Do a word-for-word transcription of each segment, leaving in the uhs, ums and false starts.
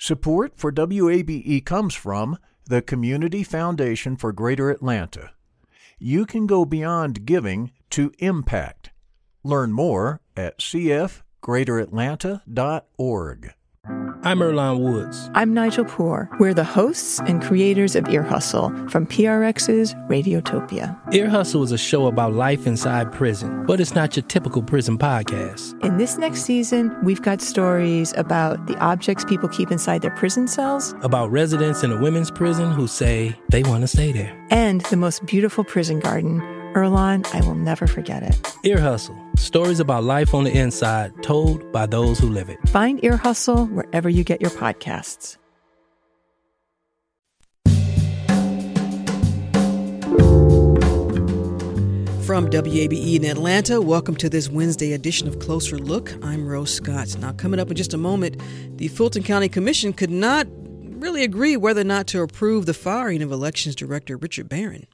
Support for W A B E comes from the Community Foundation for Greater Atlanta. You can go beyond giving to impact. Learn more at c f greater atlanta dot org. I'm Earlonne Woods. I'm Nigel Poor. We're the hosts and creators of Ear Hustle from P R X's Radiotopia. Ear Hustle is a show about life inside prison, but it's not your typical prison podcast. In this next season, we've got stories about the objects people keep inside their prison cells, about residents in a women's prison who say they want to stay there, and the most beautiful prison garden. Earlonne, I will never forget it. Ear Hustle. Stories about life on the inside, told by those who live it. Find Ear Hustle wherever you get your podcasts. From W A B E in Atlanta, welcome to this Wednesday edition of Closer Look. I'm Rose Scott. Now, coming up in just a moment, the Fulton County Commission could not really agree whether or not to approve the firing of Elections Director Richard Barron.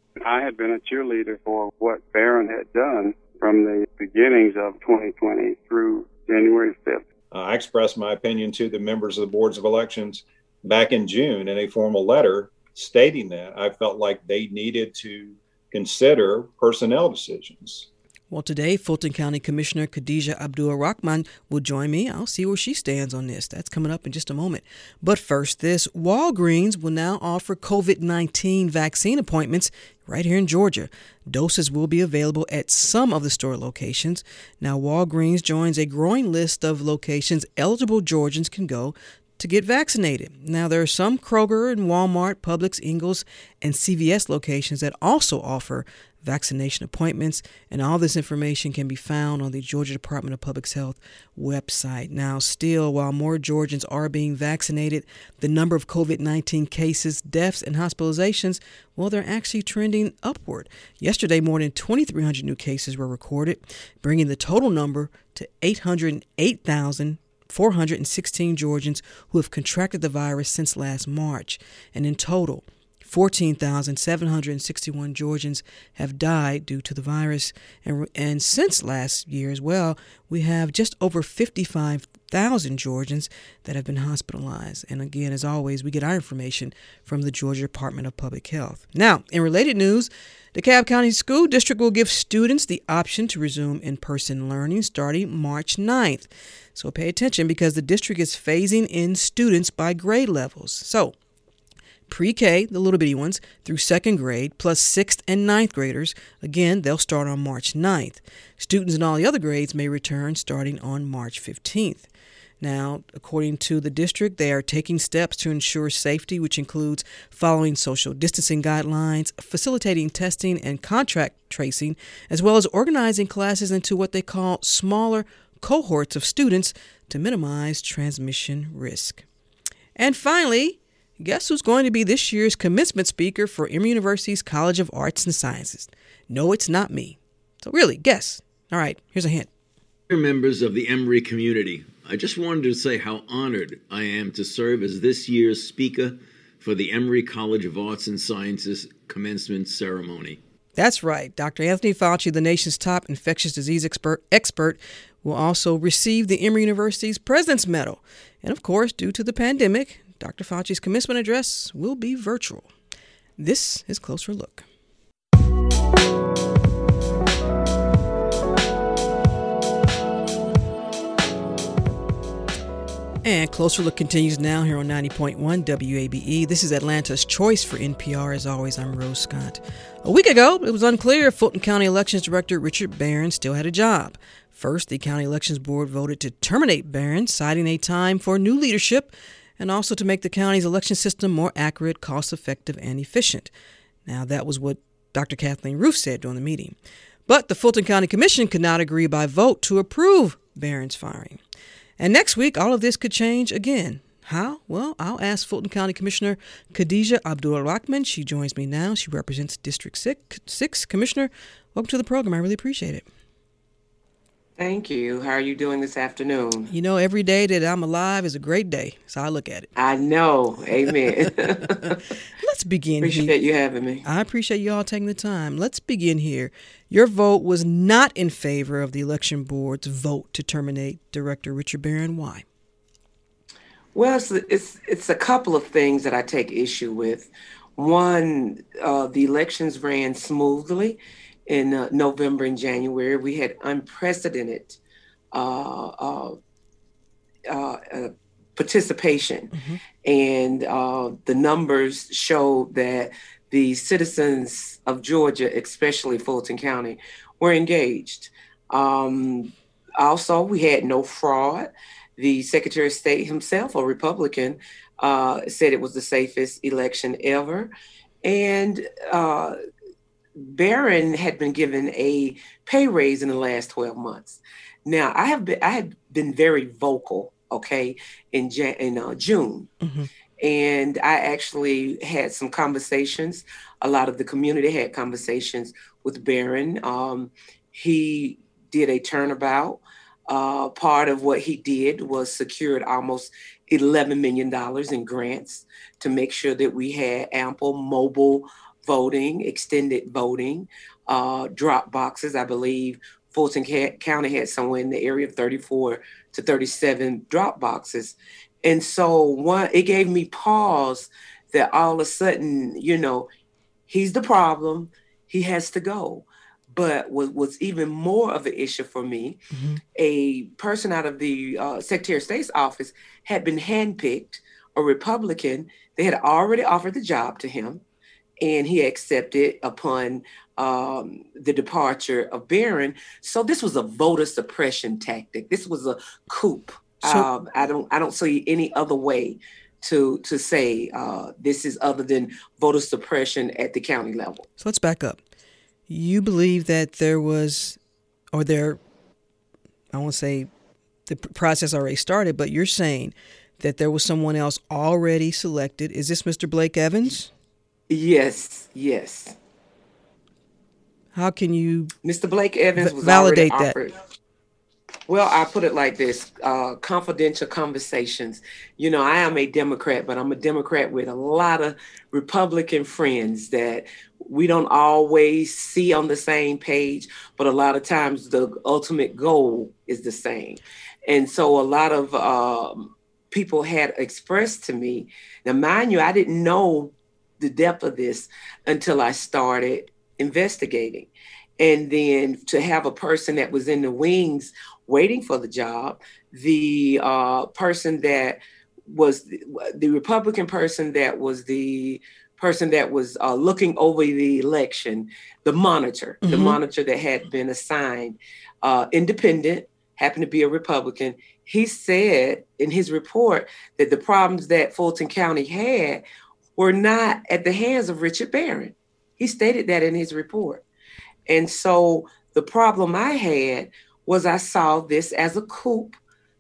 I had been a cheerleader for what Barron had done from the beginnings of twenty twenty through January fifth. Uh, I expressed my opinion to the members of the boards of elections back in June in a formal letter stating that I felt like they needed to consider personnel decisions. Well, today, Fulton County Commissioner Khadija Abdul-Rahman will join me. I'll see where she stands on this. That's coming up in just a moment. But first, this Walgreens will now offer covid nineteen vaccine appointments right here in Georgia. Doses will be available at some of the store locations. Now, Walgreens joins a growing list of locations eligible Georgians can go to get vaccinated. Now, there are some Kroger and Walmart, Publix, Ingles, and C V S locations that also offer vaccination appointments, and all this information can be found on the Georgia Department of Public Health website. Now, still, while more Georgians are being vaccinated, the number of covid nineteen cases, deaths, and hospitalizations, well, they're actually trending upward. Yesterday, more than twenty-three hundred new cases were recorded, bringing the total number to eight hundred eight thousand four hundred sixteen Georgians who have contracted the virus since last March. And in total, fourteen thousand seven hundred sixty-one Georgians have died due to the virus. And, and since last year as well, we have just over fifty-five thousand Georgians that have been hospitalized. And again, as always, we get our information from the Georgia Department of Public Health. Now, in related news, DeKalb County School District will give students the option to resume in-person learning starting March ninth. So pay attention because the district is phasing in students by grade levels. So pre-K, the little bitty ones, through second grade, plus sixth and ninth graders, again, they'll start on March ninth. Students in all the other grades may return starting on March fifteenth. Now, according to the district, they are taking steps to ensure safety, which includes following social distancing guidelines, facilitating testing and contact tracing, as well as organizing classes into what they call smaller cohorts of students to minimize transmission risk. And finally, guess who's going to be this year's commencement speaker for Emory University's College of Arts and Sciences? No, it's not me. So really, guess. All right, here's a hint. Dear members of the Emory community, I just wanted to say how honored I am to serve as this year's speaker for the Emory College of Arts and Sciences commencement ceremony. That's right. Doctor Anthony Fauci, the nation's top infectious disease expert, expert, will also receive the Emory University's President's Medal. And of course, due to the pandemic, Doctor Fauci's commencement address will be virtual. This is Closer Look. And Closer Look continues now here on ninety point one W A B E. This is Atlanta's Choice for N P R. As always, I'm Rose Scott. A week ago, it was unclear if Fulton County Elections Director Richard Barron still had a job. First, the County Elections Board voted to terminate Barron, citing a time for new leadership and also to make the county's election system more accurate, cost-effective, and efficient. Now, that was what Doctor Kathleen Roof said during the meeting. But the Fulton County Commission could not agree by vote to approve Barron's firing. And next week, all of this could change again. How? Well, I'll ask Fulton County Commissioner Khadija Abdul-Rahman. She joins me now. She represents District six. six. Commissioner, welcome to the program. I really appreciate it. Thank you. How are you doing this afternoon? You know, every day that I'm alive is a great day. So I look at it. I know. Amen. Let's begin appreciate here. Appreciate you having me. I appreciate you all taking the time. Let's begin here. Your vote was not in favor of the election board's vote to terminate Director Richard Barron. Why? Well, it's, it's it's a couple of things that I take issue with. One, uh, the elections ran smoothly in uh, November and January. We had unprecedented uh, uh, uh, uh, participation, mm-hmm. and uh, the numbers show that the citizens of Georgia, especially Fulton County, were engaged. Um, also, we had no fraud. The Secretary of State himself, a Republican, uh, said it was the safest election ever. And uh, Barron had been given a pay raise in the last twelve months. Now, I have been I had been very vocal, okay, in Jan- in uh, June. Mm-hmm. And I actually had some conversations. A lot of the community had conversations with Barron. Um, he did a turnabout. Uh, part of what he did was secured almost eleven million dollars in grants to make sure that we had ample mobile voting, extended voting, uh, drop boxes. I believe Fulton County had somewhere in the area of thirty-four to thirty-seven drop boxes. And so one, it gave me pause that all of a sudden, you know, he's the problem, he has to go. But what was even more of an issue for me, mm-hmm. a person out of the uh, Secretary of State's office had been handpicked, a Republican. They had already offered the job to him, and he accepted upon um, the departure of Barron. So this was a voter suppression tactic. This was a coup. So, um, I don't, I don't see any other way to to say uh, this is other than voter suppression at the county level. So let's back up. You believe that there was, or there, I won't say the process already started, but you're saying that there was someone else already selected. Is this Mister Blake Evans? Yes, yes. How can you Mister Blake Evans was validate already that? offered. Well, I put it like this, uh, confidential conversations. You know, I am a Democrat, but I'm a Democrat with a lot of Republican friends that we don't always see on the same page, but a lot of times the ultimate goal is the same. And so a lot of um, people had expressed to me, now mind you, I didn't know the depth of this until I started investigating. And then to have a person that was in the wings waiting for the job, the uh, person that was the, the Republican person that was the person that was uh, looking over the election, the monitor, mm-hmm. the monitor that had been assigned, uh, independent, happened to be a Republican. He said in his report that the problems that Fulton County had were not at the hands of Richard Barron. He stated that in his report. And so the problem I had was I saw this as a coup.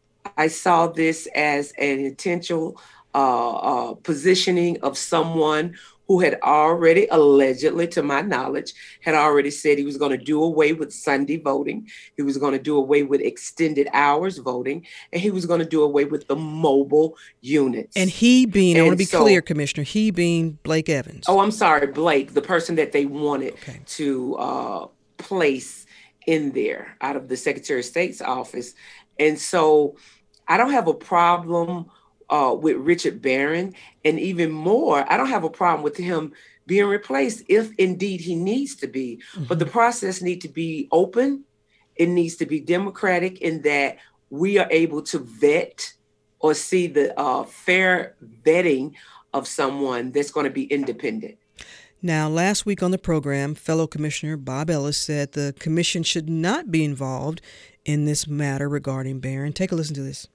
I saw this as an intentional uh, uh, positioning of someone who had already, allegedly, to my knowledge, had already said he was going to do away with Sunday voting. He was going to do away with extended hours voting, and he was going to do away with the mobile units. And he being, and I want to be so, clear, Commissioner, he being Blake Evans. Oh, I'm sorry, Blake, the person that they wanted okay. to uh, place in there out of the Secretary of State's office. And so I don't have a problem uh, with Richard Barron. And even more, I don't have a problem with him being replaced if indeed he needs to be. Mm-hmm. But the process needs to be open. It needs to be democratic in that we are able to vet or see the uh, fair vetting of someone that's going to be independent. Now, last week on the program, fellow Commissioner Bob Ellis said the commission should not be involved in this matter regarding Barron. Take a listen to this.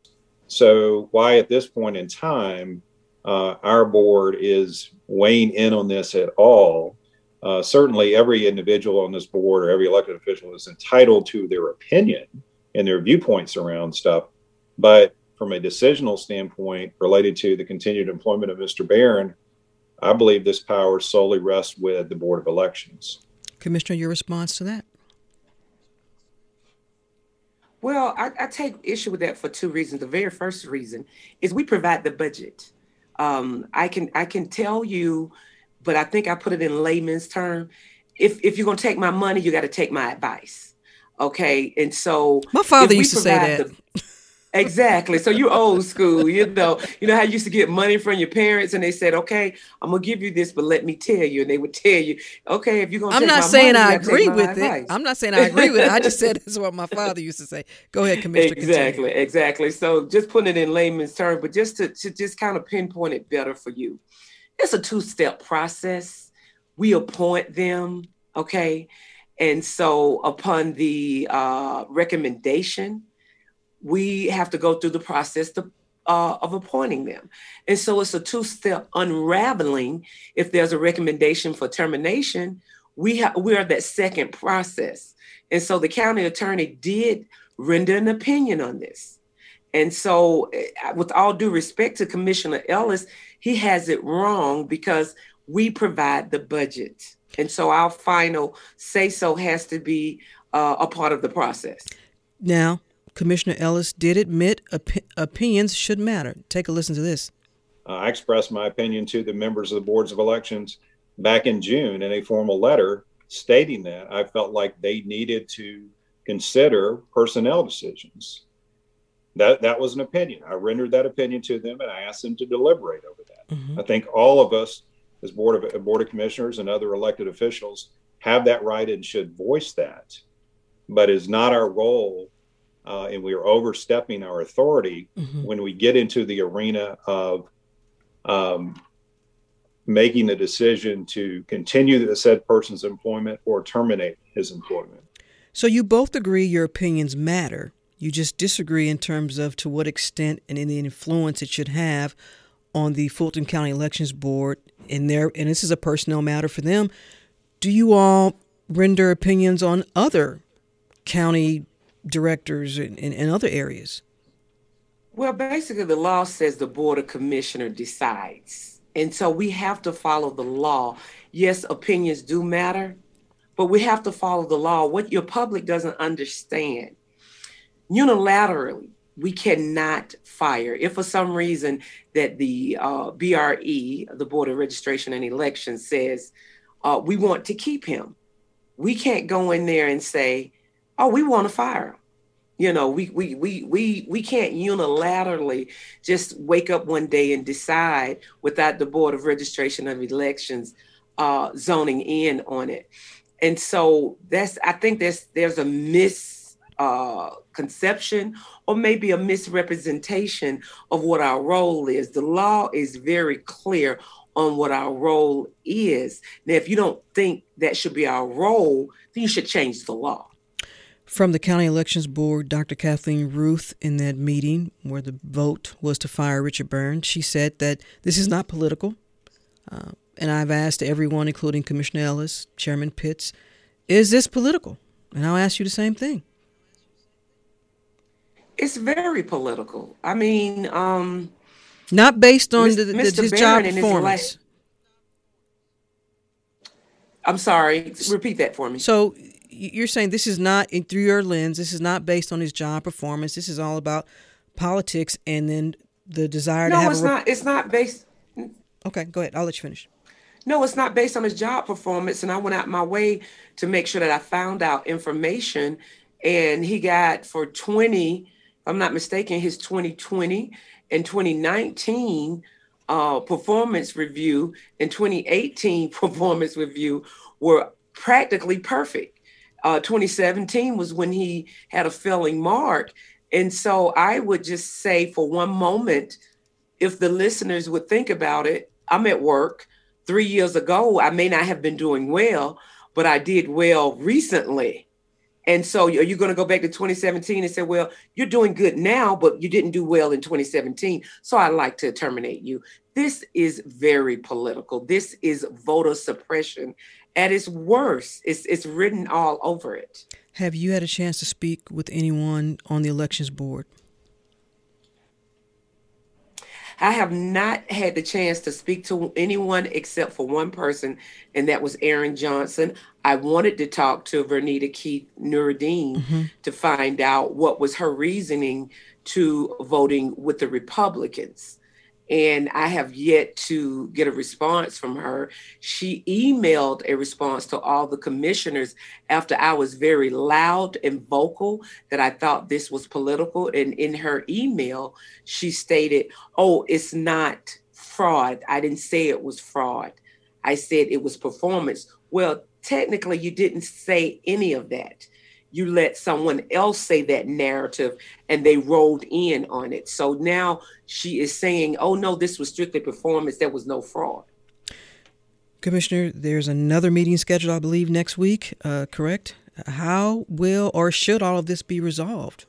So why at this point in time, uh, our board is weighing in on this at all? Uh, certainly every individual on this board or every elected official is entitled to their opinion and their viewpoints around stuff. But from a decisional standpoint related to the continued employment of Mister Barron, I believe this power solely rests with the Board of Elections. Commissioner, your response to that? Well, I, I take issue with that for two reasons. The very first reason is we provide the budget. Um, I can I can tell you, but I think I put it in layman's term. If if you're going to take my money, you got to take my advice. Okay, and so my father used to say that. The, Exactly. So you're old school, you know. You know how you used to get money from your parents, and they said, "Okay, I'm gonna give you this, but let me tell you." And they would tell you, "Okay, if you're gonna I'm take not my saying money, I you gotta take agree my with advice." it. I'm not saying I agree with it. I just said this is what my father used to say. Go ahead, Commissioner. Exactly, Continue. exactly. So just putting it in layman's terms, but just to, to just kind of pinpoint it better for you. It's a two-step process. We appoint them, okay? And so upon the uh, recommendation, we have to go through the process to, uh, of appointing them. And so it's a two-step unraveling. If there's a recommendation for termination, we, ha- we are that second process. And so the county attorney did render an opinion on this. And so with all due respect to Commissioner Ellis, he has it wrong because we provide the budget. And so our final say-so has to be uh, a part of the process. Now, Commissioner Ellis did admit op- opinions should matter. Take a listen to this. Uh, I expressed my opinion to the members of the boards of elections back in June in a formal letter stating that I felt like they needed to consider personnel decisions. That that was an opinion. I rendered that opinion to them, and I asked them to deliberate over that. Mm-hmm. I think all of us as board of board of commissioners and other elected officials have that right and should voice that, but it's not our role, uh, and we are overstepping our authority mm-hmm. when we get into the arena of um, making a decision to continue the said person's employment or terminate his employment. So you both agree your opinions matter. You just disagree in terms of to what extent and in the influence it should have on the Fulton County Elections Board in their, and this is a personnel matter for them. Do you all render opinions on other county directors in, in, in other areas? Well, basically the law says the Board of Commissioners decides. And so we have to follow the law. Yes, opinions do matter, but we have to follow the law. What your public doesn't understand, unilaterally, we cannot fire. If for some reason that the uh, B R E, the Board of Registration and Elections, says uh, we want to keep him, we can't go in there and say, oh, we want to fire him. You know, we we we we we can't unilaterally just wake up one day and decide without the Board of Registration of Elections uh, zoning in on it. And so that's, I think there's there's a mis Uh, conception or maybe a misrepresentation of what our role is. The law is very clear on what our role is. Now, if you don't think that should be our role, then you should change the law. From the County Elections Board, Doctor Kathleen Ruth, in that meeting where the vote was to fire Richard Burns, she said that this is not political. Uh, and I've asked everyone, including Commissioner Ellis, Chairman Pitts, is this political? And I'll ask you the same thing. It's very political. I mean, um, not based on the, the, Mister his Barron job performance. His la- I'm sorry. Repeat that for me. So you're saying this is not, through your lens, this is not based on his job performance. This is all about politics and then the desire no, to have. No, it's a re- not. It's not based. Okay, go ahead. I'll let you finish. No, it's not based on his job performance. And I went out my way to make sure that I found out information. And he got for twenty. I'm not mistaken, his twenty twenty and twenty nineteen uh, performance review and twenty eighteen performance review were practically perfect. Uh, twenty seventeen was when he had a failing mark. And so I would just say for one moment, if the listeners would think about it, I'm at work. Three years ago, I may not have been doing well, but I did well recently. And so are you going to go back to twenty seventeen and say, well, you're doing good now, but you didn't do well in twenty seventeen. So I'd like to terminate you. This is very political. This is voter suppression at its worst. It's, it's written all over it. Have you had a chance to speak with anyone on the elections board? I have not had the chance to speak to anyone except for one person, and that was Aaron Johnson. I wanted to talk to Vernita Keith Nuruddin mm-hmm. to find out what was her reasoning to voting with the Republicans. and I have yet to get a response from her. She emailed a response to all the commissioners after I was very loud and vocal that I thought this was political. And in her email, she stated, oh, it's not fraud. I didn't say it was fraud. I said it was performance. Well, technically, you didn't say any of that. You let someone else say that narrative and they rolled in on it. So now she is saying, oh, no, this was strictly performance. There was no fraud. Commissioner, there's another meeting scheduled, I believe, next week, uh, correct? How will or should all of this be resolved?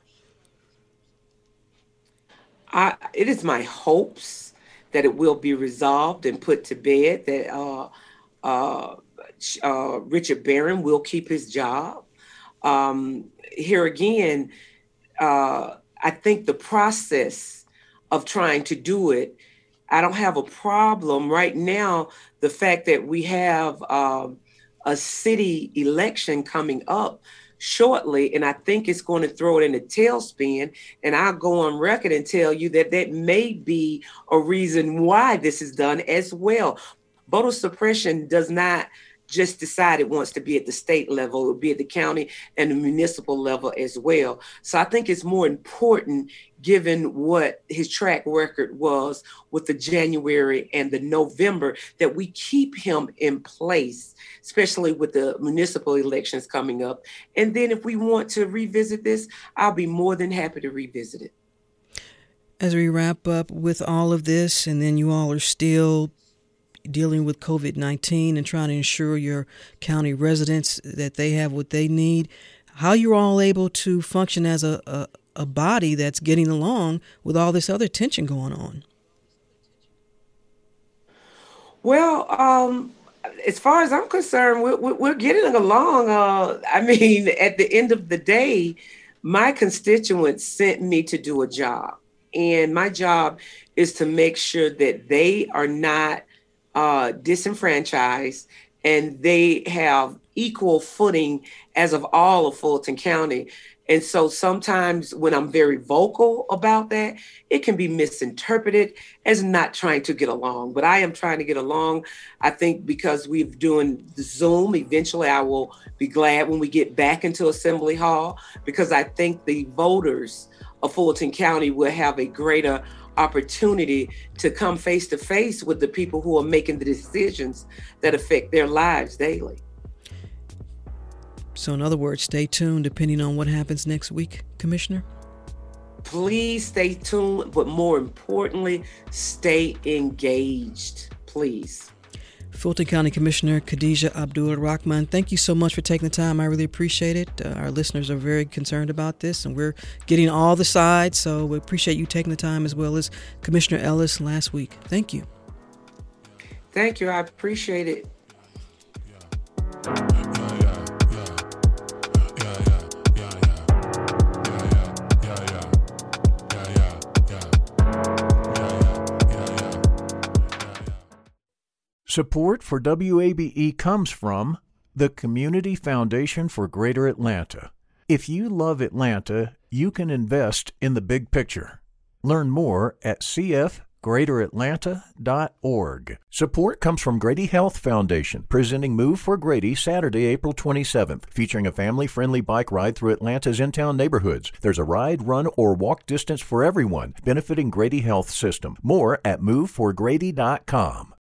I, it is my hopes that it will be resolved and put to bed, that uh, uh, uh, Richard Barron will keep his job. Um, here again, uh, I think the process of trying to do it, I don't have a problem right now. The fact that we have um, a city election coming up shortly, and I think it's going to throw it in a tailspin. And I'll go on record and tell you that that may be a reason why this is done as well. Voter suppression does not just decide it wants to be at the state level, it will be at the county and the municipal level as well. So I think it's more important, given what his track record was with the January and the November, that we keep him in place, especially with the municipal elections coming up. And then if we want to revisit this, I'll be more than happy to revisit it. As we wrap up with all of this, and then you all are still dealing with COVID nineteen and trying to ensure your county residents that they have what they need, how you're all able to function as a, a, a body that's getting along with all this other tension going on? Well, um, as far as I'm concerned, we're, we're getting along. Uh, I mean, at the end of the day, my constituents sent me to do a job, and my job is to make sure that they are not uh, disenfranchised and they have equal footing as of all of Fulton County. And so sometimes when I'm very vocal about that, it can be misinterpreted as not trying to get along. But I am trying to get along. I think because we're doing the Zoom, eventually I will be glad when we get back into Assembly Hall, because I think the voters of Fulton County will have a greater opportunity to come face to face with the people who are making the decisions that affect their lives daily. So in other words, stay tuned depending on what happens next week, Commissioner? Please stay tuned, but more importantly, stay engaged, please. Fulton County Commissioner Khadijah Abdul-Rahman, thank you so much for taking the time. I really appreciate it. Uh, our listeners are very concerned about this, and we're getting all the sides, so we appreciate you taking the time, as well as Commissioner Ellis last week. Thank you. Thank you. I appreciate it. Support for W A B E comes from the Community Foundation for Greater Atlanta. If you love Atlanta, you can invest in the big picture. Learn more at c f greater atlanta dot org. Support comes from Grady Health Foundation, presenting Move for Grady Saturday, April twenty-seventh, featuring a family-friendly bike ride through Atlanta's in-town neighborhoods. There's a ride, run, or walk distance for everyone, benefiting Grady Health System. More at move for grady dot com.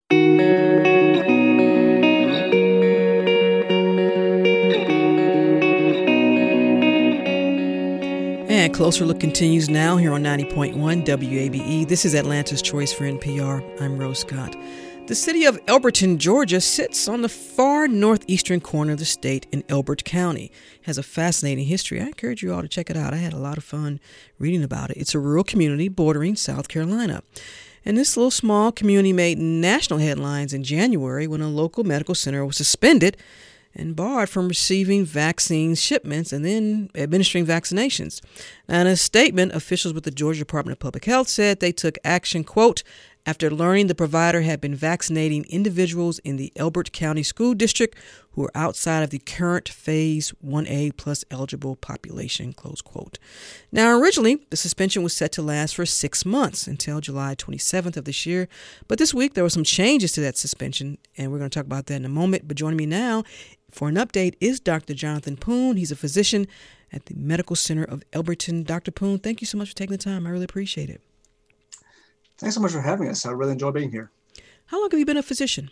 And Closer Look continues now here on ninety point one W A B E. This is Atlanta's Choice for N P R. I'm Rose Scott. The city of Elberton, Georgia, sits on the far northeastern corner of the state in Elbert County. It has a fascinating history. I encourage you all to check it out. I had a lot of fun reading about it. It's a rural community bordering South Carolina. And this little small community made national headlines in January when a local medical center was suspended and barred from receiving vaccine shipments and then administering vaccinations. Now, in a statement, officials with the Georgia Department of Public Health said they took action, quote, after learning the provider had been vaccinating individuals in the Elbert County School District who are outside of the current Phase one A plus eligible population, close quote. Now, originally, the suspension was set to last for six months until July twenty-seventh of this year. But this week, there were some changes to that suspension, and we're going to talk about that in a moment. But joining me now for an update is Doctor Jonathan Poon. He's a physician at the Medical Center of Elberton. Doctor Poon, thank you so much for taking the time. I really appreciate it. Thanks so much for having us. I really enjoy being here. How long have you been a physician?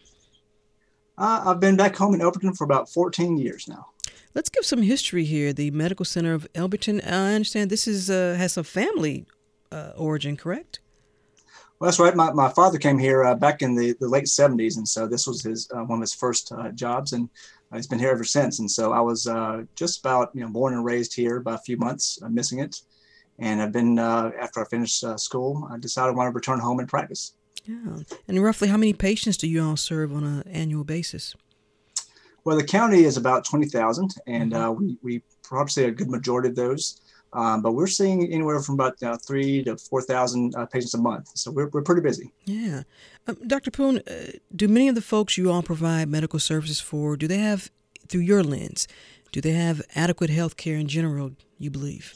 Uh, I've been back home in Elberton for about fourteen years now. Let's give some history here. The Medical Center of Elberton, I understand this is uh, has some family uh, origin, correct? Well, that's right. My, my father came here uh, back in the, the late seventies, and so this was his uh, one of his first uh, jobs, and uh, he's been here ever since. And so I was uh, just about you know born and raised here by a few months, uh, missing it. And I've been, uh, after I finished uh, school, I decided I wanted to return home and practice. Yeah. And roughly how many patients do you all serve on an annual basis? Well, the county is about twenty thousand, and uh, we, we probably see a good majority of those. Um, but we're seeing anywhere from about uh, three to four thousand uh, patients a month. So we're, we're pretty busy. Yeah. Um, Doctor Poon, uh, do many of the folks you all provide medical services for, do they have, through your lens, do they have adequate health care in general, you believe?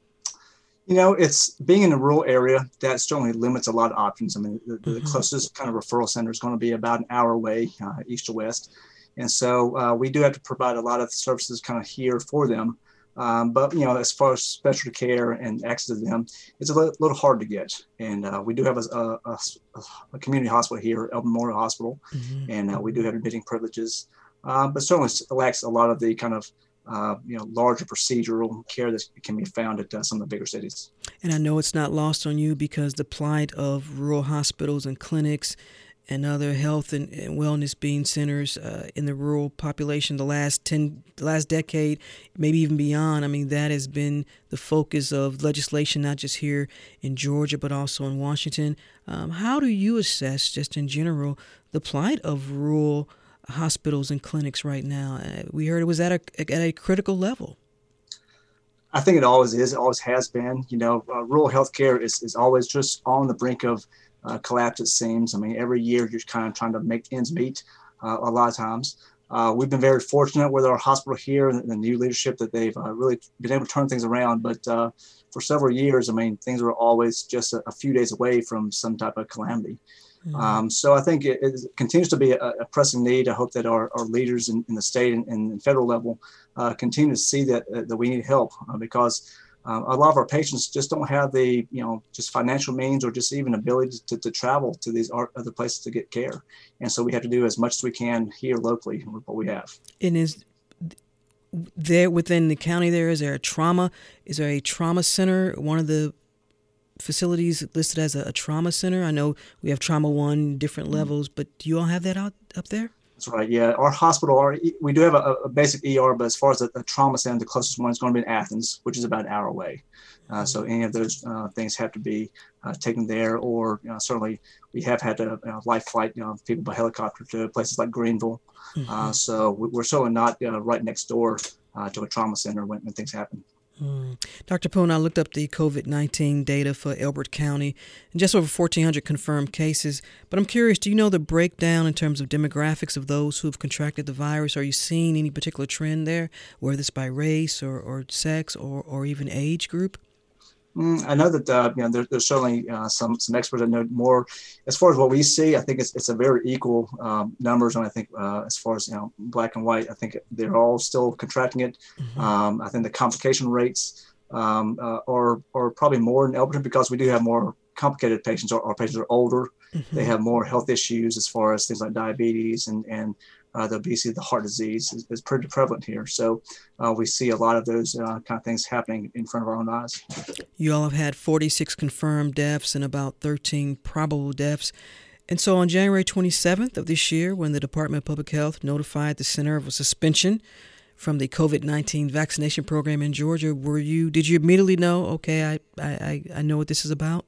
You know, it's being in a rural area that certainly limits a lot of options. I mean, the, the mm-hmm. closest kind of referral center is going to be about an hour away, uh, east to west. And so uh, we do have to provide a lot of services kind of here for them. Um, but, you know, as far as specialty care and access to them, it's a li- little hard to get. And uh, we do have a, a, a community hospital here, Elberton Memorial Hospital, mm-hmm. and uh, we do have admitting privileges. Uh, but certainly lacks a lot of the kind of Uh, you know, larger procedural care that can be found at uh, some of the bigger cities. And I know it's not lost on you because the plight of rural hospitals and clinics and other health and, and wellness being centers uh, in the rural population the last ten, the last decade, maybe even beyond. I mean, that has been the focus of legislation, not just here in Georgia, but also in Washington. Um, how do you assess, just in general, the plight of rural hospitals and clinics right now? Uh, we heard it was at a at a critical level. I think it always is. It always has been. You know, uh, rural healthcare is, is always just on the brink of uh, collapse, it seems. I mean, every year you're kind of trying to make ends meet uh, a lot of times. Uh, we've been very fortunate with our hospital here and the new leadership that they've uh, really been able to turn things around. But uh, for several years, I mean, things were always just a, a few days away from some type of calamity. Mm-hmm. Um, so I think it, it continues to be a, a pressing need. I hope that our, our leaders in, in the state and, and federal level uh, continue to see that uh, that we need help uh, because uh, a lot of our patients just don't have the, you know, just financial means or just even ability to, to travel to these other places to get care. And so we have to do as much as we can here locally with what we have. And is there within the county there, is there a trauma, is there a trauma center, one of the facilities listed as a, a trauma center? I know we have Trauma One, different levels, but do you all have that out up there? That's right. Yeah, our hospital, our, we do have a, a basic E R, but as far as a, a trauma center, the closest one is going to be in Athens, which is about an hour away. Uh, so any of those uh, things have to be uh, taken there, or you know, certainly we have had a, a life flight, you know, people by helicopter to places like Greenville. Mm-hmm. Uh, so we're certainly not uh, right next door uh, to a trauma center when, when things happen. Mm. Doctor Poon, I looked up the COVID nineteen data for Elbert County, and just over fourteen hundred confirmed cases. But I'm curious, do you know the breakdown in terms of demographics of those who have contracted the virus? Are you seeing any particular trend there, whether it's by race or, or sex or, or even age group? Mm, I know that uh, you know there, there's certainly uh, some some experts that know more. As far as what we see, I think it's it's a very equal um, numbers, and I think uh, as far as you know black and white, I think they're all still contracting it. Mm-hmm. Um, I think the complication rates um, uh, are are probably more in Elberton because we do have more complicated patients. Our, our patients are older; mm-hmm. they have more health issues as far as things like diabetes and and uh, the obesity, the heart disease is, is pretty prevalent here. So uh, we see a lot of those uh, kind of things happening in front of our own eyes. You all have had forty-six confirmed deaths and about thirteen probable deaths. And so on January twenty-seventh of this year, when the Department of Public Health notified the center of a suspension from the COVID nineteen vaccination program in Georgia, were you, did you immediately know, okay, I, I, I know what this is about?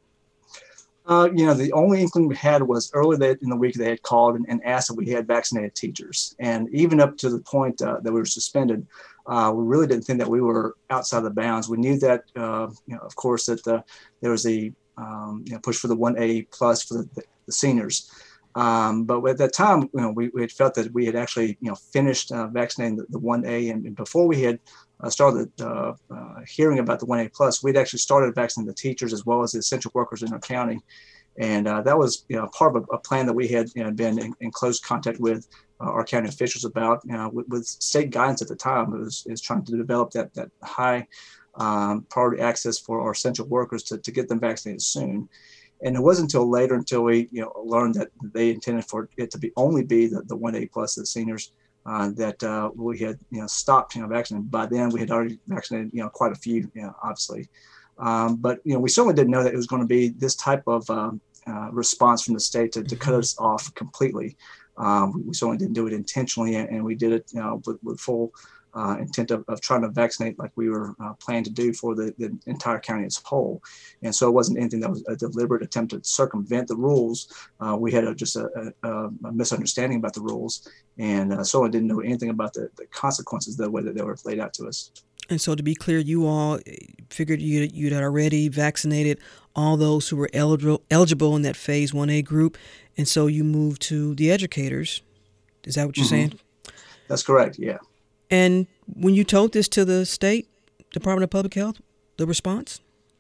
Uh, you know, the only inkling we had was early in the week they had called and, and asked if we had vaccinated teachers. And even up to the point uh, that we were suspended, uh, we really didn't think that we were outside the bounds. We knew that, uh, you know, of course, that the, there was a um, you know, push for the one A plus for the, the seniors. Um, but at that time, you know, we, we had felt that we had actually, you know, finished uh, vaccinating the, the one A, and, and before we had uh, started uh, uh, hearing about the one A plus, we'd actually started vaccinating the teachers as well as the essential workers in our county. And uh, that was, you know, part of a, a plan that we had, you know, been in, in close contact with uh, our county officials about, you know, with, with state guidance at the time. It was, it was trying to develop that that high um, priority access for our essential workers to, to get them vaccinated soon. And it wasn't until later until we, you know, learned that they intended for it to be only be the, the one A plus, the seniors, uh, that uh, we had, you know, stopped, you know, vaccinating. By then we had already vaccinated, you know, quite a few, you know, obviously. Um, but, you know, we certainly didn't know that it was going to be this type of um, uh, response from the state to, to cut us off completely. Um, we, we certainly didn't do it intentionally, and, and we did it, you know, with, with full Uh, intent of, of trying to vaccinate like we were uh, planning to do for the, the entire county as a whole. And so it wasn't anything that was a deliberate attempt to circumvent the rules. Uh, we had a, just a, a, a misunderstanding about the rules, and uh, so I didn't know anything about the, the consequences the way that they were laid out to us. And so to be clear, you all figured you, you'd already vaccinated all those who were eligible, eligible in that phase one A group, and so you moved to the educators. Is that what you're mm-hmm. saying? That's correct, yeah. And when you told this to the state Department of Public Health, the response?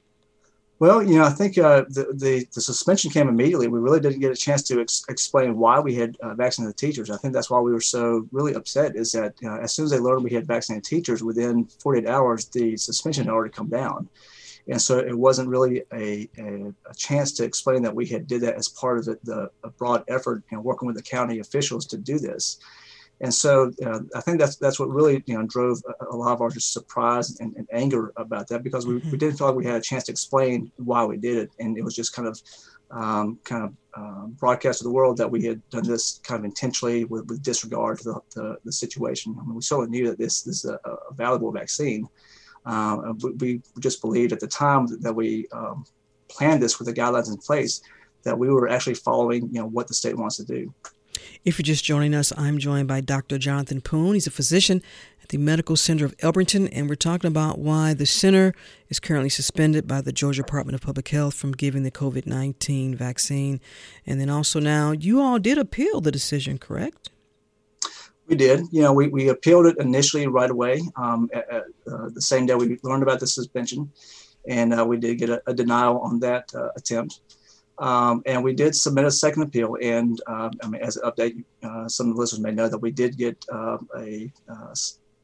Well, you know, I think uh, the, the the suspension came immediately. We really didn't get a chance to ex- explain why we had uh, vaccinated the teachers. I think that's why we were so really upset, is that uh, as soon as they learned we had vaccinated teachers, within forty-eight hours, the suspension had already come down. And so it wasn't really a, a, a chance to explain that we had did that as part of the, the a broad effort, you know, working with the county officials to do this. And so uh, I think that's that's what really, you know, drove a, a lot of our just surprise and, and anger about that, because we, we didn't feel like we had a chance to explain why we did it. And it was just kind of um, kind of uh, broadcast to the world that we had done this kind of intentionally with, with disregard to the, the, the situation. I mean, we certainly knew that this, this is a, a valuable vaccine. Um, we, we just believed at the time that, that we um, planned this with the guidelines in place, that we were actually following, you know, what the state wants to do. If you're just joining us, I'm joined by Doctor Jonathan Poon. He's a physician at the Medical Center of Elberton, and we're talking about why the center is currently suspended by the Georgia Department of Public Health from giving the covid nineteen vaccine. And then also now, you all did appeal the decision, correct? We did. You know, we, we appealed it initially right away, um, at, at uh, the same day we learned about the suspension, and uh, we did get a, a denial on that uh, attempt. Um, and we did submit a second appeal. And uh, I mean, as an update, uh, some of the listeners may know that we did get uh, a uh,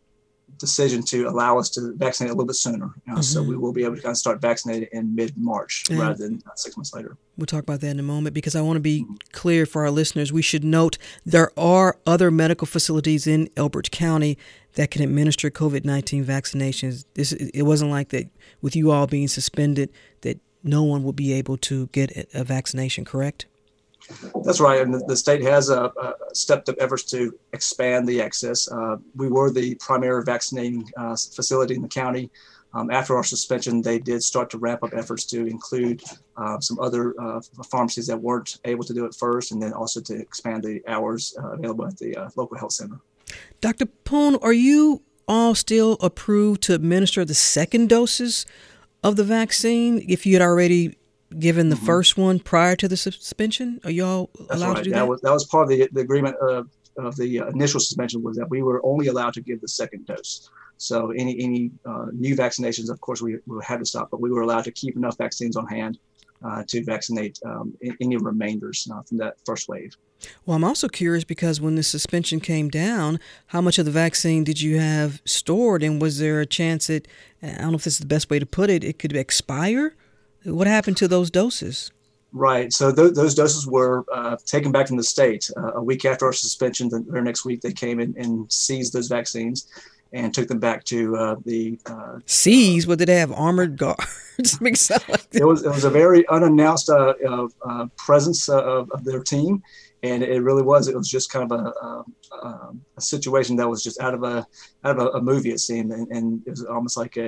decision to allow us to vaccinate a little bit sooner. You know, mm-hmm. So we will be able to kind of start vaccinating in mid-March yeah. rather than uh, six months later. We'll talk about that in a moment, because I want to be clear for our listeners. We should note there are other medical facilities in Elbert County that can administer covid nineteen vaccinations. This, it wasn't like that with you all being suspended that no one will be able to get a vaccination, correct? That's right. And the, the state has uh, uh, stepped up efforts to expand the access. Uh, we were the primary vaccinating uh, facility in the county. Um, after our suspension, they did start to ramp up efforts to include uh, some other uh, pharmacies that weren't able to do it first, and then also to expand the hours uh, available at the uh, local health center. Doctor Poon, are you all still approved to administer the second doses of the vaccine if you had already given the mm-hmm. first one prior to the suspension? Are y'all That's allowed right. to do that? that? Was, that was part of the, the agreement of, of the uh, initial suspension, was that we were only allowed to give the second dose. So any any uh, new vaccinations, of course, we, we had to stop, but we were allowed to keep enough vaccines on hand uh, to vaccinate um, any remainders uh, from that first wave. Well, I'm also curious, because when the suspension came down, how much of the vaccine did you have stored? And was there a chance that, I don't know if this is the best way to put it, it could expire? What happened to those doses? Right. So th- those doses were uh, taken back from the state. Uh, a week after our suspension, the very next week, they came in and seized those vaccines and took them back to uh, the... Uh, Seized? What, did they have armored guards? Like it, was, it was a very unannounced uh, uh, uh, presence uh, of, of their team. And it really was. It was just kind of a, a, a situation that was just out of a out of a, a movie, it seemed, and, and it was almost like a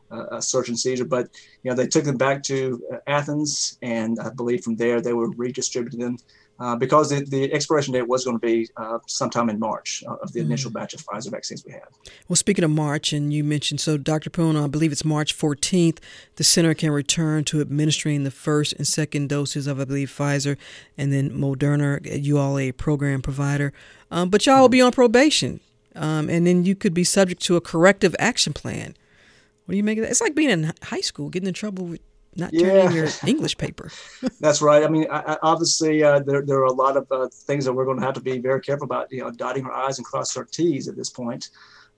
uh, a search and seizure. But you know, they took them back to Athens, and I believe from there they were redistributing them uh, because the, the expiration date was going to be uh, sometime in March uh, of the mm-hmm. initial batch of Pfizer vaccines we had. Well, speaking of March, and you mentioned, so Doctor Poon, I believe it's March fourteenth, the center can return to administering the first and second doses of, I believe, Pfizer and then Moderna. You all a program provider, um, but y'all mm-hmm. will be on probation, um, and then you could be subject to a corrective action plan. What do you make of that? It's like being in high school, getting in trouble with not turning yeah. in your English paper. That's right. I mean, I, I, obviously, uh, there there are a lot of uh, things that we're going to have to be very careful about, you know, dotting our I's and crossing our T's at this point.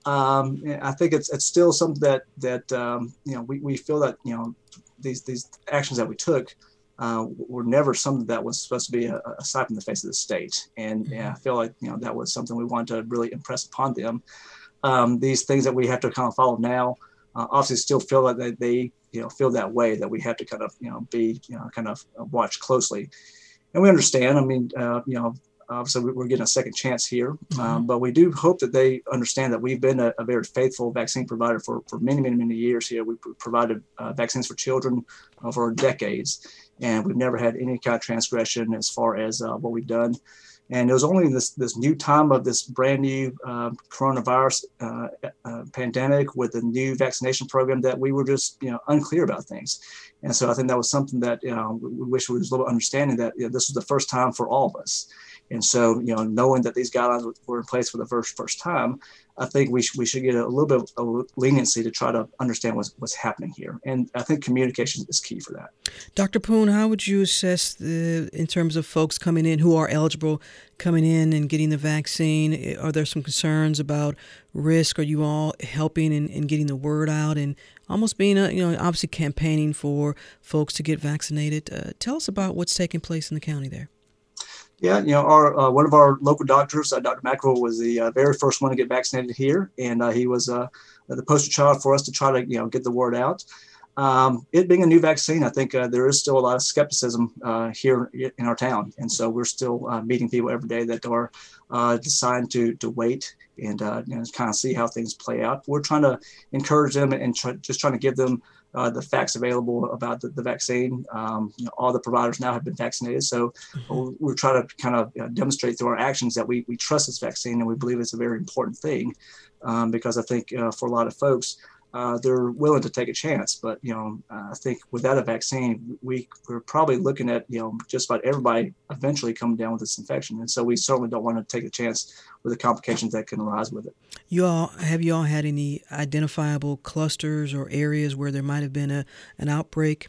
Um, I think it's it's still something that, that um, you know, we, we feel that, you know, these these actions that we took uh, were never something that was supposed to be a, a slap in the face of the state. And mm-hmm. yeah, I feel like, you know, that was something we wanted to really impress upon them. Um, these things that we have to kind of follow now, uh, obviously still feel that they, they you know, feel that way, that we have to kind of, you know, be, you know, kind of watch closely. And we understand, I mean, uh, you know, obviously we're getting a second chance here, mm-hmm. um, but we do hope that they understand that we've been a, a very faithful vaccine provider for, for many, many, many years here. We've provided uh, vaccines for children uh, for decades, and we've never had any kind of transgression as far as uh, what we've done. And it was only in this, this new time of this brand new uh, coronavirus uh, uh, pandemic with a new vaccination program that we were just, you know, unclear about things. And so I think that was something that, you know, we, we wish we was a little understanding that, you know, this was the first time for all of us. And so, you know, knowing that these guidelines were in place for the first first time, I think we, sh- we should get a little bit of leniency to try to understand what's, what's happening here. And I think communication is key for that. Doctor Poon, how would you assess the, in terms of folks coming in who are eligible, coming in and getting the vaccine? Are there some concerns about risk? Are you all helping in, in getting the word out and almost being, a, you know, obviously campaigning for folks to get vaccinated? Uh, tell us about what's taking place in the county there. Yeah, you know, our uh, one of our local doctors, uh, Doctor Mackerel, was the uh, very first one to get vaccinated here, and uh, he was uh, the poster child for us to try to, you know, get the word out. Um, it being a new vaccine, I think uh, there is still a lot of skepticism uh, here in our town, and so we're still uh, meeting people every day that are uh, deciding to to wait and uh, you know, kind of see how things play out. We're trying to encourage them and try, just trying to give them Uh, the facts available about the, the vaccine. Um, you know, all the providers now have been vaccinated. So mm-hmm. we're trying to kind of you know, demonstrate through our actions that we, we trust this vaccine and we believe it's a very important thing um, because I think uh, for a lot of folks, uh, they're willing to take a chance. But, you know, uh, I think without a vaccine, we, we're probably looking at, you know, just about everybody eventually coming down with this infection. And so we certainly don't want to take a chance with the complications that can arise with it. You all, have you all had any identifiable clusters or areas where there might have been a an outbreak?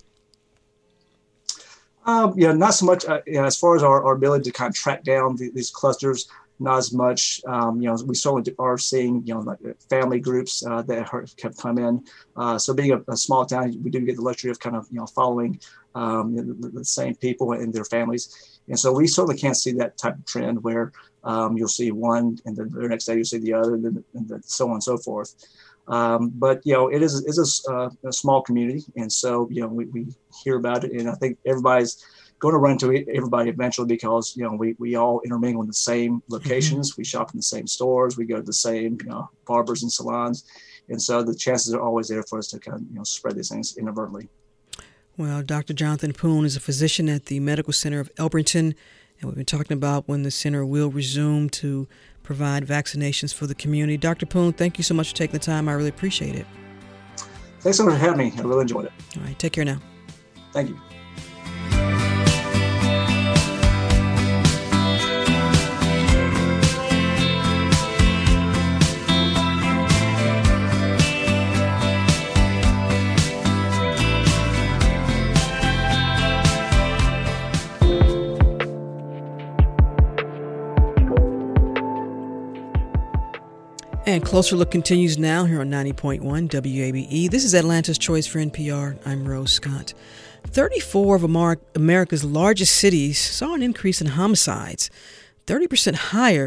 Um, yeah, not so much. Uh, you know, as far as our, our ability to kind of track down the, these clusters, not as much. Um, you know, we certainly are seeing, you know, like family groups uh, that have come in. Uh, so being a, a small town, we do get the luxury of kind of, you know, following um, the, the same people and their families. And so we certainly can't see that type of trend where um, you'll see one and then the next day you'll see the other and then, and then so on and so forth. Um, but, you know, it is, it is a, uh, a small community. And so, you know, we, we hear about it and I think everybody's going to run into everybody eventually because, you know, we, we all intermingle in the same locations. Mm-hmm. We shop in the same stores. We go to the same, you know, barbers and salons. And so the chances are always there for us to kind of, you know, spread these things inadvertently. Well, Doctor Jonathan Poon is a physician at the Medical Center of Elbrington, and we've been talking about when the center will resume to provide vaccinations for the community. Doctor Poon, thank you so much for taking the time. I really appreciate it. Thanks so much for having me. I really enjoyed it. All right, take care now. Thank you. And Closer Look continues now here on ninety point one W A B E. This is Atlanta's Choice for N P R. I'm Rose Scott. thirty-four of America's largest cities saw an increase in homicides, thirty percent higher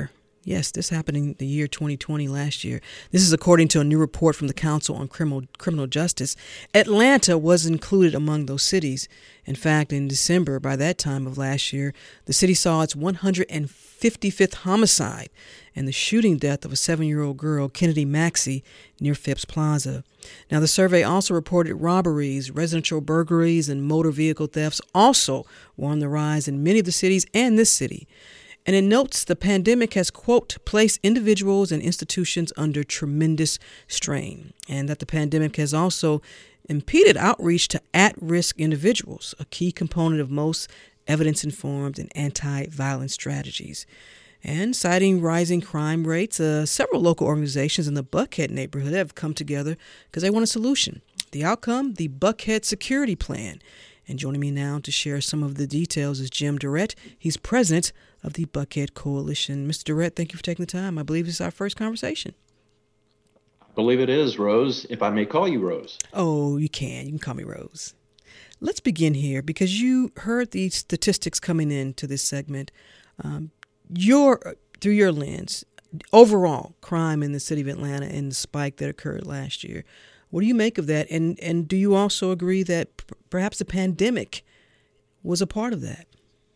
Yes, this happened in the year twenty twenty, last year. This is according to a new report from the Council on Criminal, Criminal Justice. Atlanta was included among those cities. In fact, in December, by that time of last year, the city saw its one hundred fifty-fifth homicide and the shooting death of a seven-year-old girl, Kennedy Maxey, near Phipps Plaza. Now, the survey also reported robberies, residential burglaries, and motor vehicle thefts also were on the rise in many of the cities and this city. And it notes the pandemic has, quote, placed individuals and institutions under tremendous strain, and that the pandemic has also impeded outreach to at-risk individuals, a key component of most evidence-informed and anti-violence strategies. And citing rising crime rates, uh, several local organizations in the Buckhead neighborhood have come together because they want a solution. The outcome, the Buckhead Security Plan. And joining me now to share some of the details is Jim Durrett. He's president of the Buckhead Coalition. Mister Durrett, thank you for taking the time. I believe this is our first conversation. I believe it is, Rose, if I may call you Rose. Oh, you can. You can call me Rose. Let's begin here because you heard the statistics coming into this segment. Um, your, through your lens, overall crime in the city of Atlanta and the spike that occurred last year. What do you make of that? And and do you also agree that p- perhaps the pandemic was a part of that?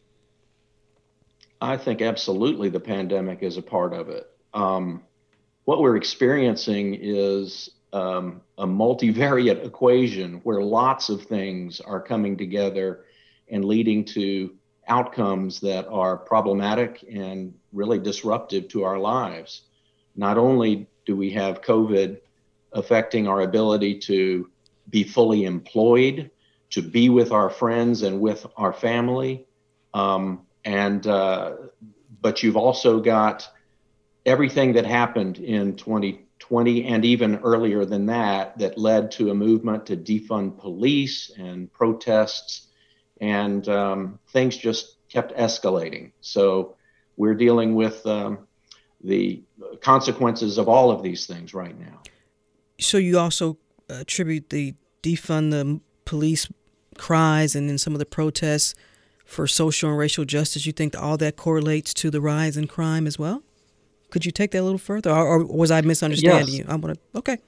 I think absolutely the pandemic is a part of it. Um, what we're experiencing is um, a multivariate equation where lots of things are coming together and leading to outcomes that are problematic and really disruptive to our lives. Not only do we have COVID affecting our ability to be fully employed, to be with our friends and with our family. Um, and uh, but you've also got everything that happened in twenty twenty and even earlier than that, that led to a movement to defund police and protests, and um, things just kept escalating. So we're dealing with um, the consequences of all of these things right now. So you also attribute the defund the police cries and then some of the protests for social and racial justice. You think all that correlates to the rise in crime as well? Could you take that a little further, or, or was I misunderstanding yes. you? I want to. Okay,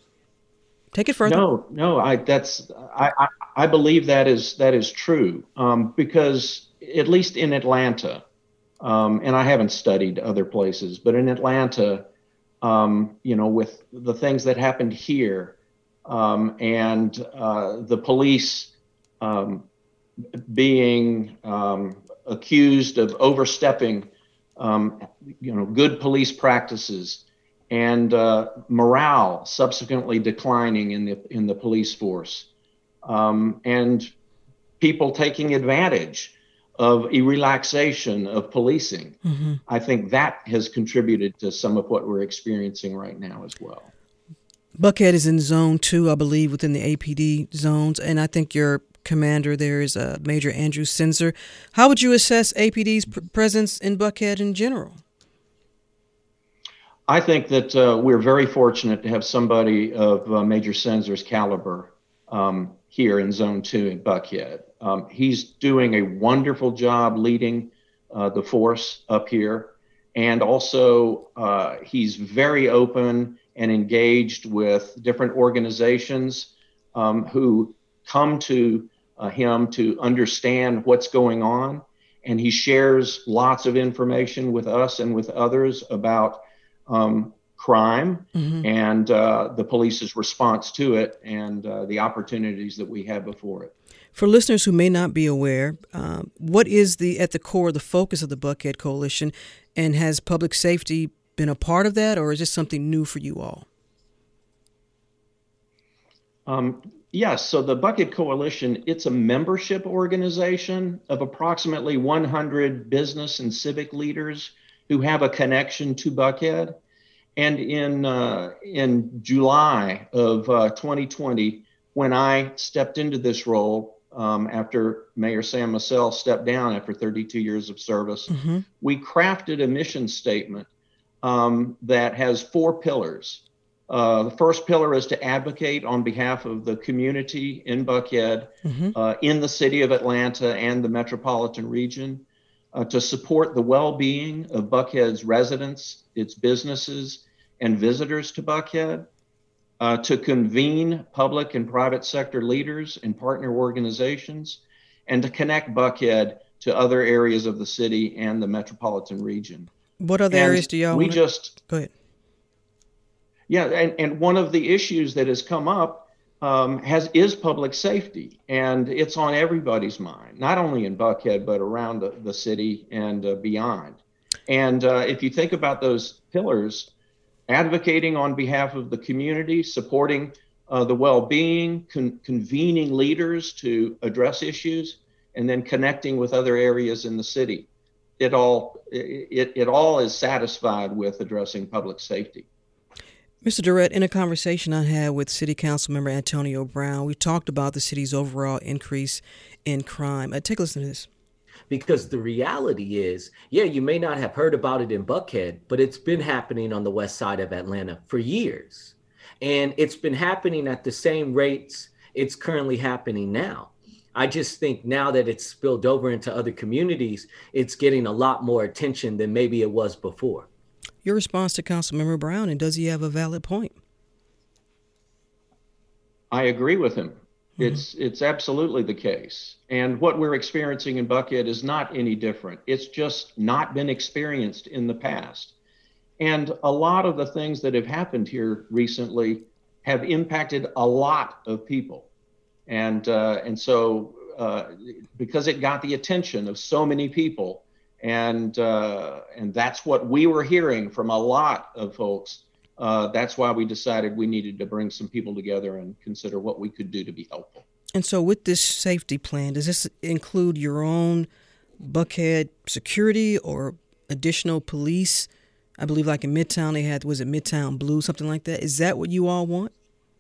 take it further. No, no, I that's I I, I believe that is that is true um, because at least in Atlanta, um, and I haven't studied other places, but in Atlanta. Um, you know, with the things that happened here um, and uh, the police um, being um, accused of overstepping, um, you know, good police practices and uh, morale subsequently declining in the in the police force um, and people taking advantage of a relaxation of policing. Mm-hmm. I think that has contributed to some of what we're experiencing right now as well. Buckhead is in zone two, I believe, within the A P D zones. And I think your commander there is uh, Major Andrew Sinzer. How would you assess A P D's pr- presence in Buckhead in general? I think that uh, we're very fortunate to have somebody of uh, Major Sinzer's caliber um, here in zone two in Buckhead. Um, he's doing a wonderful job leading uh, the force up here. And also, uh, he's very open and engaged with different organizations um, who come to uh, him to understand what's going on. And he shares lots of information with us and with others about um, crime mm-hmm. and uh, the police's response to it and uh, the opportunities that we have before it. For listeners who may not be aware, um, what is the at the core, the focus of the Buckhead Coalition, and has public safety been a part of that, or is this something new for you all? Um, yes, so the Buckhead Coalition, it's a membership organization of approximately one hundred business and civic leaders who have a connection to Buckhead. And in uh, in July of uh, twenty twenty, when I stepped into this role, Um, after Mayor Sam Massell stepped down after thirty-two years of service, mm-hmm. we crafted a mission statement um, that has four pillars. Uh, the first pillar is to advocate on behalf of the community in Buckhead, mm-hmm. uh, in the city of Atlanta and the metropolitan region. uh, to support the well-being of Buckhead's residents, its businesses, and visitors to Buckhead, uh, to convene public and private sector leaders and partner organizations, and to connect Buckhead to other areas of the city and the metropolitan region. What other and areas do y'all we wanna... just Go ahead. Yeah, and, and one of the issues that has come up um, has is public safety, and it's on everybody's mind, not only in Buckhead, but around the, the city and uh, beyond. And uh, if you think about those pillars, advocating on behalf of the community, supporting uh, the well-being, con- convening leaders to address issues, and then connecting with other areas in the city, it all it, it all is satisfied with addressing public safety. Mister Durrett, in a conversation I had with City Council Member Antonio Brown, we talked about the city's overall increase in crime. Uh, take a listen to this. Because the reality is, yeah, you may not have heard about it in Buckhead, but it's been happening on the west side of Atlanta for years. And it's been happening at the same rates it's currently happening now. I just think now that it's spilled over into other communities, it's getting a lot more attention than maybe it was before. Your response to Councilmember Brown, and does he have a valid point? I agree with him. Mm-hmm. It's it's absolutely the case. And what we're experiencing in Buckhead is not any different. It's just not been experienced in the past. And a lot of the things that have happened here recently have impacted a lot of people. And uh, and so uh, because it got the attention of so many people, and uh, and that's what we were hearing from a lot of folks. Uh, that's why we decided we needed to bring some people together and consider what we could do to be helpful. And so with this safety plan, does this include your own Buckhead security or additional police? I believe like in Midtown they had, was it Midtown Blue, something like that? Is that what you all want?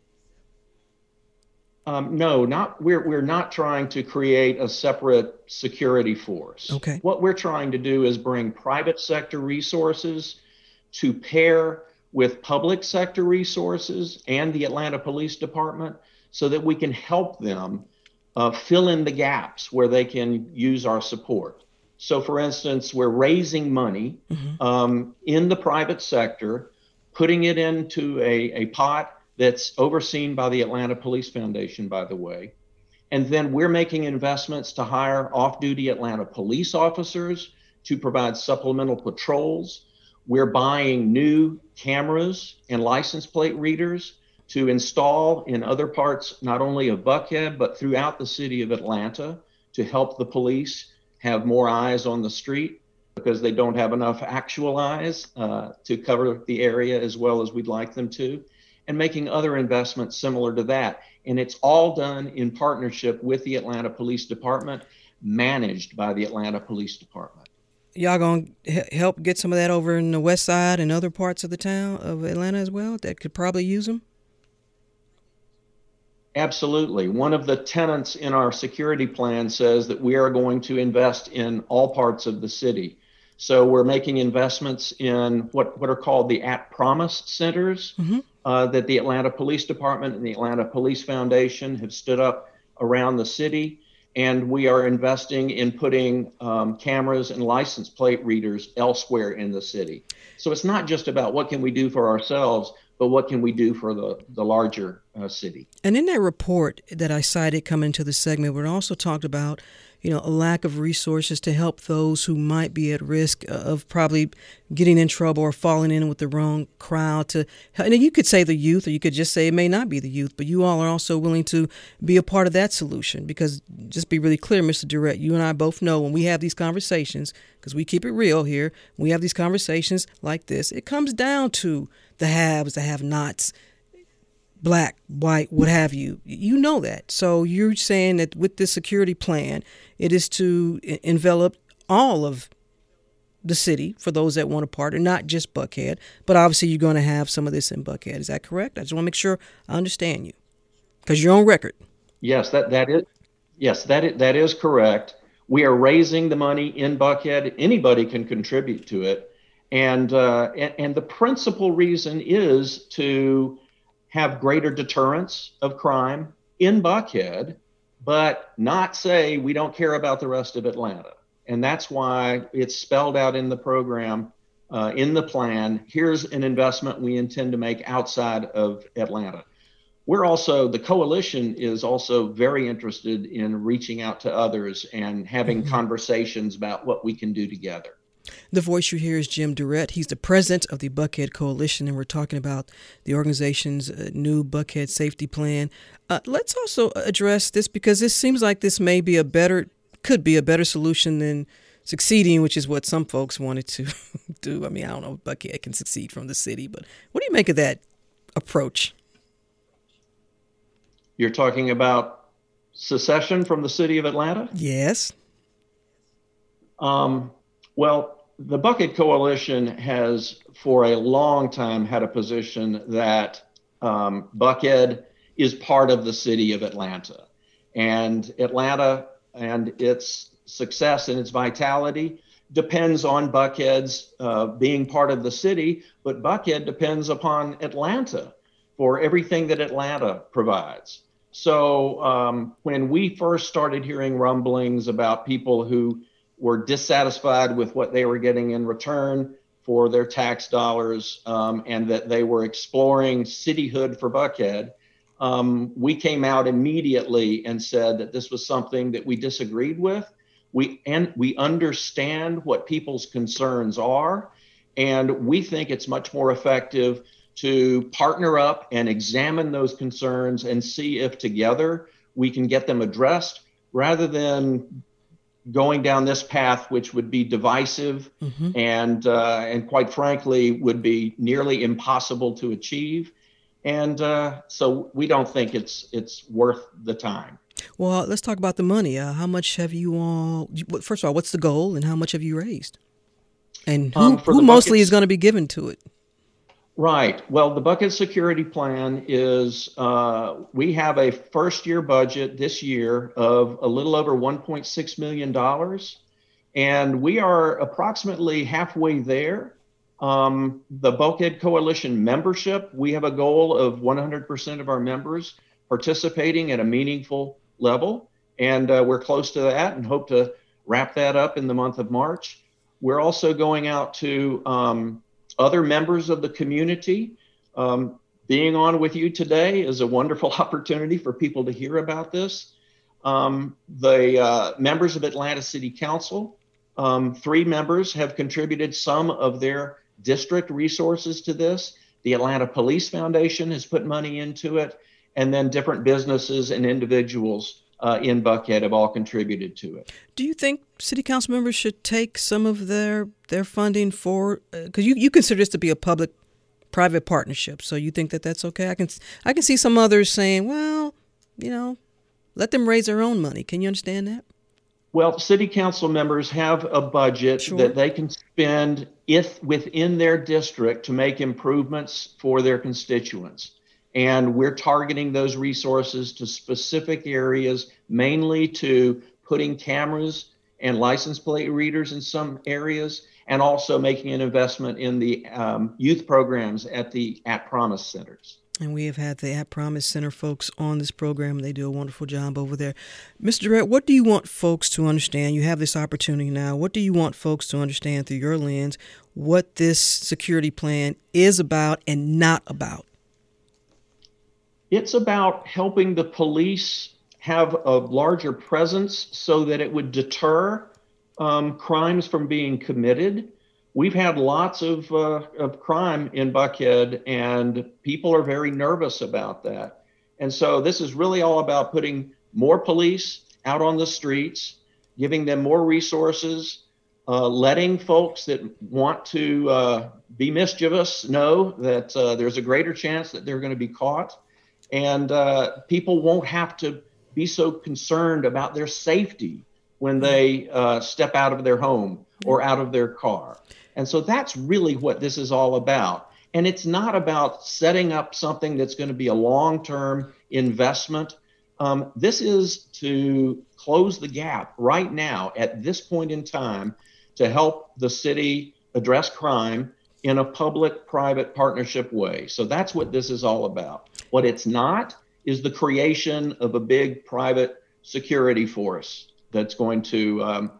Um, no, not we're we're not trying to create a separate security force. Okay. What we're trying to do is bring private sector resources to pair with public sector resources and the Atlanta Police Department so that we can help them uh, fill in the gaps where they can use our support. So, for instance, we're raising money mm-hmm. um, in the private sector, putting it into a, a pot that's overseen by the Atlanta Police Foundation, by the way. And then we're making investments to hire off-duty Atlanta police officers to provide supplemental patrols. We're buying new cameras and license plate readers to install in other parts, not only of Buckhead, but throughout the city of Atlanta to help the police have more eyes on the street because they don't have enough actual eyes uh, to cover the area as well as we'd like them to, and making other investments similar to that. And it's all done in partnership with the Atlanta Police Department, managed by the Atlanta Police Department. Y'all gonna help get some of that over in the west side and other parts of the town of Atlanta as well that could probably use them? Absolutely. One of the tenets in our security plan says that we are going to invest in all parts of the city. So we're making investments in what, what are called the At Promise centers mm-hmm. uh, that the Atlanta Police Department and the Atlanta Police Foundation have stood up around the city. And we are investing in putting um, cameras and license plate readers elsewhere in the city. So it's not just about what can we do for ourselves, but what can we do for the, the larger uh, city. And in that report that I cited coming into the segment, we also talked about, you know, a lack of resources to help those who might be at risk of probably getting in trouble or falling in with the wrong crowd. To, and you could say the youth, or you could just say it may not be the youth, but you all are also willing to be a part of that solution. Because just be really clear, Mister Durrett, you and I both know when we have these conversations, because we keep it real here, when we have these conversations like this, it comes down to the haves, the have-nots, black, white, what have you. You know that. So you're saying that with this security plan, it is to envelop all of the city for those that want to partner, not just Buckhead, but obviously you're going to have some of this in Buckhead. Is that correct? I just want to make sure I understand you because you're on record. Yes, that, that is. Yes, that is, that is correct. We are raising the money in Buckhead. Anybody can contribute to it. And, uh, and, and the principal reason is to have greater deterrence of crime in Buckhead, but not say we don't care about the rest of Atlanta. And that's why it's spelled out in the program, uh, in the plan. Here's an investment we intend to make outside of Atlanta. We're also, the coalition is also very interested in reaching out to others and having mm-hmm. conversations about what we can do together. The voice you hear is Jim Durrett. He's the president of the Buckhead Coalition, and we're talking about the organization's uh, new Buckhead Safety Plan. Uh, let's also address this, because this seems like this may be a better, could be a better solution than succeeding, which is what some folks wanted to do. I mean, I don't know if Buckhead can succeed from the city, but what do you make of that approach? You're talking about secession from the city of Atlanta? Yes. Um, well, the Buckhead Coalition has for a long time had a position that um, Buckhead is part of the city of Atlanta. And Atlanta and its success and its vitality depends on Buckhead's uh, being part of the city, but Buckhead depends upon Atlanta for everything that Atlanta provides. So um, when we first started hearing rumblings about people who were dissatisfied with what they were getting in return for their tax dollars, um, and that they were exploring cityhood for Buckhead, um, we came out immediately and said that this was something that we disagreed with. We and we understand what people's concerns are, and we think it's much more effective to partner up and examine those concerns and see if together we can get them addressed, rather than going down this path, which would be divisive mm-hmm. and uh, and quite frankly would be nearly impossible to achieve. And uh, so we don't think it's it's worth the time. Well, let's talk about the money. Uh, how much have you all? First of all, what's the goal, and how much have you raised? And who, um, who mostly is going to be given to it? Right. Well, the Buckhead Security Plan is, uh, we have a first year budget this year of a little over one point six million dollars. And we are approximately halfway there. Um, the Buckhead Coalition membership, we have a goal of one hundred percent of our members participating at a meaningful level. And uh, we're close to that and hope to wrap that up in the month of March. We're also going out to um, other members of the community. Um, being on with you today is a wonderful opportunity for people to hear about this. Um, the uh, members of Atlanta City Council, um, three members have contributed some of their district resources to this. The Atlanta Police Foundation has put money into it, and then different businesses and individuals uh, in Buckhead have all contributed to it. Do you think city council members should take some of their their funding for, because uh, you, you consider this to be a public-private partnership, so you think that that's okay? I can I can see some others saying, well, you know, let them raise their own money. Can you understand that? Well, city council members have a budget sure. that they can spend if within their district to make improvements for their constituents. And we're targeting those resources to specific areas, mainly to putting cameras and license plate readers in some areas, and also making an investment in the um, youth programs at the At Promise centers. And we have had the At Promise Center folks on this program. They do a wonderful job over there. Mister Durrett, what do you want folks to understand? You have this opportunity now. What do you want folks to understand through your lens, what this security plan is about and not about? It's about helping the police have a larger presence so that it would deter um, crimes from being committed. We've had lots of, uh, of crime in Buckhead, and people are very nervous about that. And so this is really all about putting more police out on the streets, giving them more resources, uh, letting folks that want to uh, be mischievous know that uh, there's a greater chance that they're going to be caught. And uh, people won't have to be so concerned about their safety when they uh, step out of their home or out of their car. And so that's really what this is all about. And it's not about setting up something that's going to be a long-term investment. Um, this is to close the gap right now at this point in time to help the city address crime in a public-private partnership way. So that's what this is all about. What it's not is the creation of a big private security force that's going to um,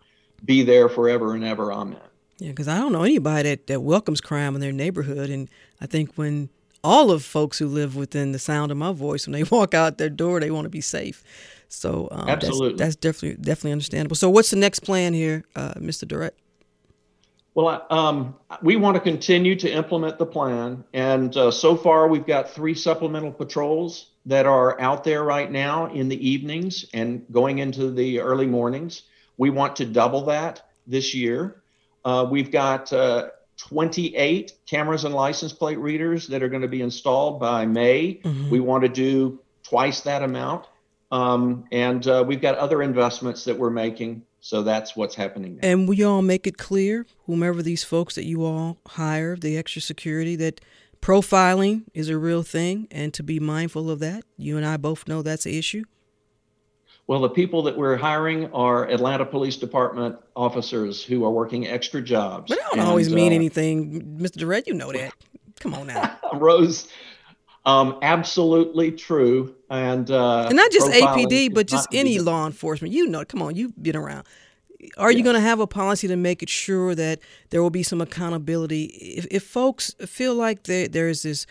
be there forever and ever. Amen. Yeah, because I don't know anybody that, that welcomes crime in their neighborhood. And I think when all of folks who live within the sound of my voice, when they walk out their door, they want to be safe. So um, Absolutely. That's, that's definitely definitely understandable. So what's the next plan here, uh, Mister Durrett? Well, um, we want to continue to implement the plan. And uh, so far, we've got three supplemental patrols that are out there right now in the evenings and going into the early mornings. We want to double that this year. Uh, we've got uh, twenty-eight cameras and license plate readers that are going to be installed by May. Mm-hmm. We want to do twice that amount. Um, and uh, we've got other investments that we're making. So that's what's happening now. And will you all make it clear, whomever these folks that you all hire, the extra security, that profiling is a real thing and to be mindful of that? You and I both know that's an issue. Well, the people that we're hiring are Atlanta Police Department officers who are working extra jobs. But that don't and, always mean uh, anything, Mister Durrett. You know that. Come on now. Rose, um, absolutely true. And, uh, and not just A P D, but just any law enforcement. You know, come on, you've been around. Are yes. you going to have a policy to make it sure that there will be some accountability? If, if folks feel like there, there is this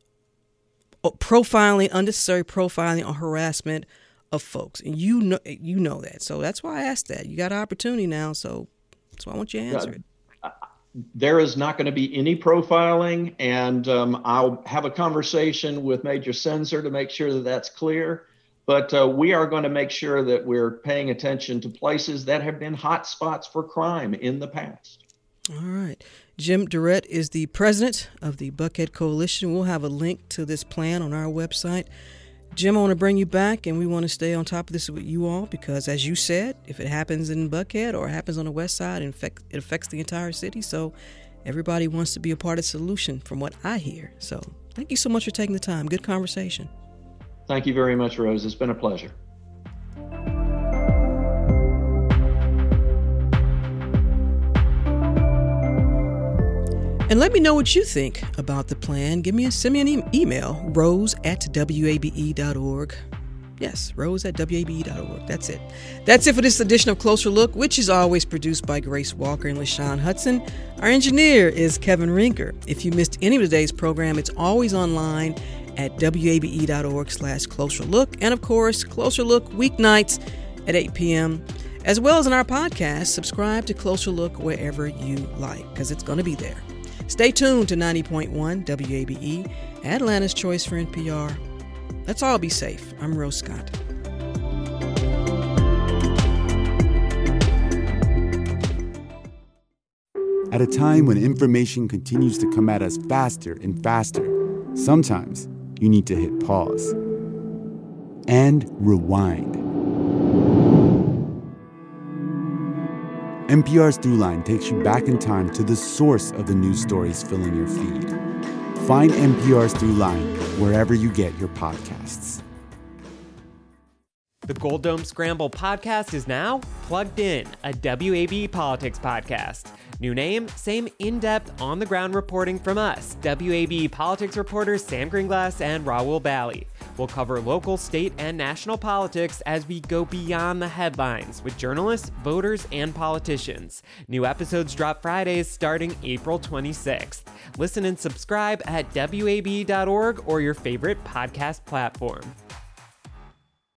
profiling, unnecessary profiling or harassment of folks, and you know you know that, so that's why I asked that. You got an opportunity now, so that's why I want you to answer it. Uh, there is not going to be any profiling, and um, I'll have a conversation with Major Senser to make sure that that's clear. But uh, we are going to make sure that we're paying attention to places that have been hot spots for crime in the past. All right. Jim Durrett is the president of the Buckhead Coalition. We'll have a link to this plan on our website. Jim, I want to bring you back, and we want to stay on top of this with you all because, as you said, if it happens in Buckhead or happens on the west side, it affects, it affects the entire city. So everybody wants to be a part of the solution from what I hear. So thank you so much for taking the time. Good conversation. Thank you very much, Rose. It's been a pleasure. And let me know what you think about the plan. Give me a, send me an e- email, rose at w a b e dot org. Yes, rose at w a b e dot org. That's it. That's it for this edition of Closer Look, which is always produced by Grace Walker and LaShawn Hudson. Our engineer is Kevin Rinker. If you missed any of today's program, it's always online at w a b e dot org slash closer look. And of course, Closer Look weeknights at eight p.m. As well as in our podcast, subscribe to Closer Look wherever you like, because it's going to be there. Stay tuned to ninety point one W A B E, Atlanta's choice for N P R. Let's all be safe. I'm Rose Scott. At a time when information continues to come at us faster and faster, sometimes you need to hit pause and rewind. N P R's Throughline takes you back in time to the source of the news stories filling your feed. Find N P R's Throughline wherever you get your podcasts. The Gold Dome Scramble podcast is now Plugged In, a W A B E politics podcast. New name, same in-depth, on-the-ground reporting from us, W A B E politics reporters Sam Greenglass and Raul Bally. We'll cover local, state, and national politics as we go beyond the headlines with journalists, voters, and politicians. New episodes drop Fridays starting April twenty-sixth. Listen and subscribe at w a b e dot org or your favorite podcast platform.